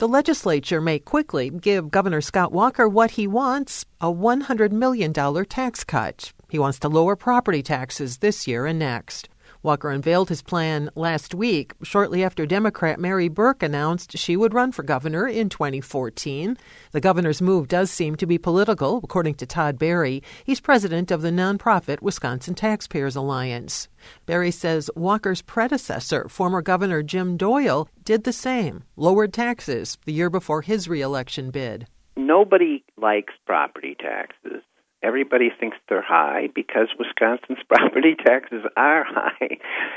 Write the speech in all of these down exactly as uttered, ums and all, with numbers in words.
The legislature may quickly give Governor Scott Walker what he wants, a one hundred million dollars tax cut. He wants to lower property taxes this year and next. Walker unveiled his plan last week, shortly after Democrat Mary Burke announced she would run for governor in twenty fourteen. The governor's move does seem to be political, according to Todd Berry. He's president of the nonprofit Wisconsin Taxpayers Alliance. Berry says Walker's predecessor, former Governor Jim Doyle, did the same, lowered taxes the year before his reelection bid. Nobody likes property taxes. Everybody thinks they're high because Wisconsin's property taxes are high.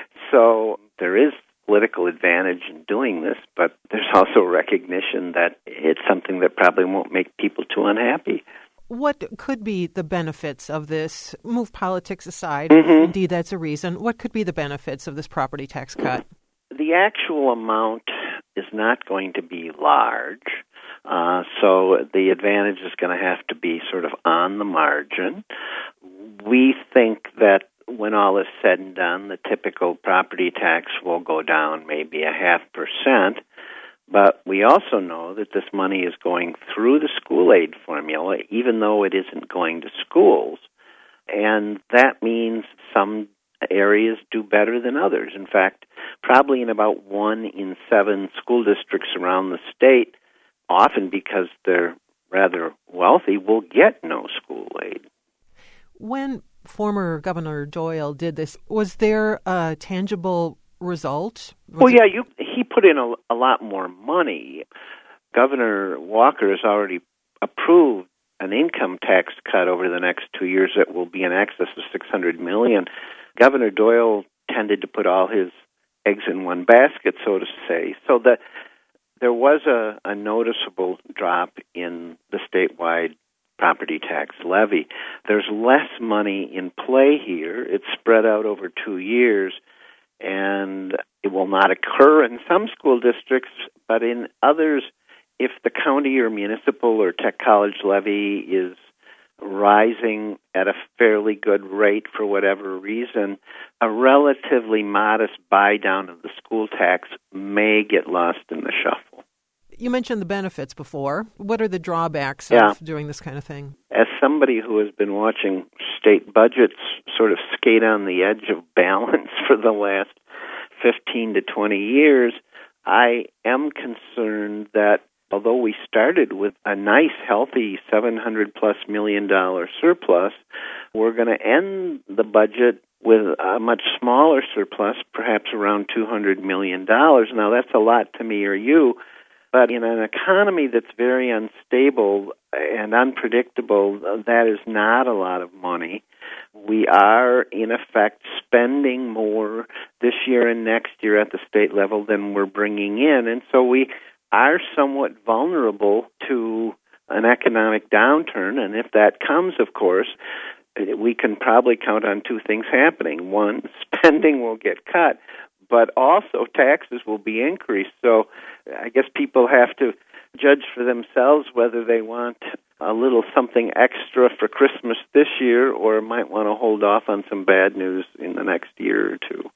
So there is political advantage in doing this, but there's also recognition that it's something that probably won't make people too unhappy. What could be the benefits of this? Move politics aside, mm-hmm. if indeed that's a reason. What could be the benefits of this property tax cut? The actual amount is not going to be large. Uh, so the advantage is going to have to be sort of on the margin. We think that when all is said and done, the typical property tax will go down maybe a half percent. But we also know that this money is going through the school aid formula, even though it isn't going to schools. And that means some areas do better than others. In fact, probably in about one in seven school districts around the state, often because they're rather wealthy, will get no school aid. When former Governor Doyle did this, was there a tangible result? Was well, yeah, you, he put in a, a lot more money. Governor Walker has already approved an income tax cut over the next two years that will be in excess of six hundred million dollars. Governor Doyle tended to put all his eggs in one basket, so to say. So that there was a, a noticeable drop in the statewide property tax levy. There's less money in play here. It's spread out over two years, and it will not occur in some school districts, but in others, if the county or municipal or tech college levy is rising at a fairly good rate for whatever reason, a relatively modest buy-down of the school tax may get lost in the shuffle. You mentioned the benefits before. What are the drawbacks yeah. of doing this kind of thing? As somebody who has been watching state budgets sort of skate on the edge of balance for the last fifteen to twenty years, I am concerned that although we started with a nice, healthy seven hundred plus million dollar surplus, we're going to end the budget with a much smaller surplus, perhaps around two hundred million dollars. Now, that's a lot to me or you, but in an economy that's very unstable and unpredictable, that is not a lot of money. We are, in effect, spending more this year and next year at the state level than we're bringing in, and so we are somewhat vulnerable to an economic downturn, and if that comes, of course, we can probably count on two things happening. One, spending will get cut, but also taxes will be increased. So I guess people have to judge for themselves whether they want a little something extra for Christmas this year or might want to hold off on some bad news in the next year or two.